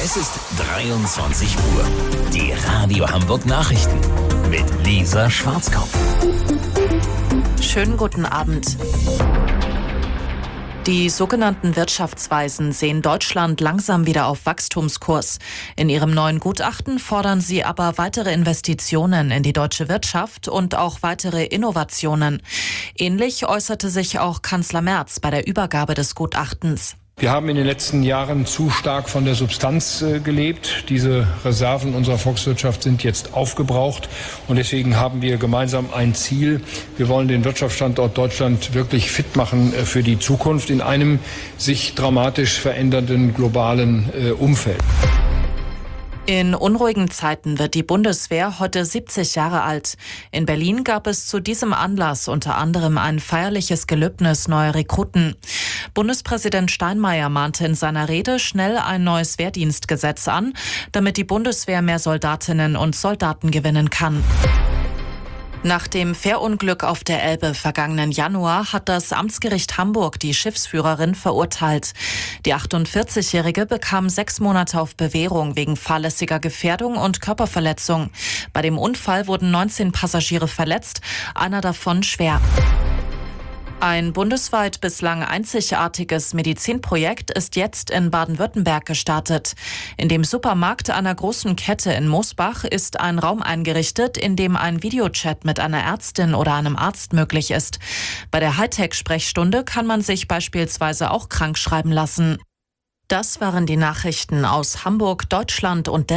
Es ist 23 Uhr. Die Radio Hamburg Nachrichten mit Lisa Schwarzkopf. Schönen guten Abend. Die sogenannten Wirtschaftsweisen sehen Deutschland langsam wieder auf Wachstumskurs. In ihrem neuen Gutachten fordern sie aber weitere Investitionen in die deutsche Wirtschaft und auch weitere Innovationen. Ähnlich äußerte sich auch Kanzler Merz bei der Übergabe des Gutachtens. Wir haben in den letzten Jahren zu stark von der Substanz gelebt. Diese Reserven unserer Volkswirtschaft sind jetzt aufgebraucht. Und deswegen haben wir gemeinsam ein Ziel. Wir wollen den Wirtschaftsstandort Deutschland wirklich fit machen für die Zukunft in einem sich dramatisch verändernden globalen Umfeld. In unruhigen Zeiten wird die Bundeswehr heute 70 Jahre alt. In Berlin gab es zu diesem Anlass unter anderem ein feierliches Gelöbnis neuer Rekruten. Bundespräsident Steinmeier mahnte in seiner Rede schnell ein neues Wehrdienstgesetz an, damit die Bundeswehr mehr Soldatinnen und Soldaten gewinnen kann. Nach dem Fährunglück auf der Elbe vergangenen Januar hat das Amtsgericht Hamburg die Schiffsführerin verurteilt. Die 48-Jährige bekam 6 Monate auf Bewährung wegen fahrlässiger Gefährdung und Körperverletzung. Bei dem Unfall wurden 19 Passagiere verletzt, einer davon schwer. Ein bundesweit bislang einzigartiges Medizinprojekt ist jetzt in Baden-Württemberg gestartet. In dem Supermarkt einer großen Kette in Mosbach ist ein Raum eingerichtet, in dem ein Videochat mit einer Ärztin oder einem Arzt möglich ist. Bei der Hightech-Sprechstunde kann man sich beispielsweise auch krank schreiben lassen. Das waren die Nachrichten aus Hamburg, Deutschland und der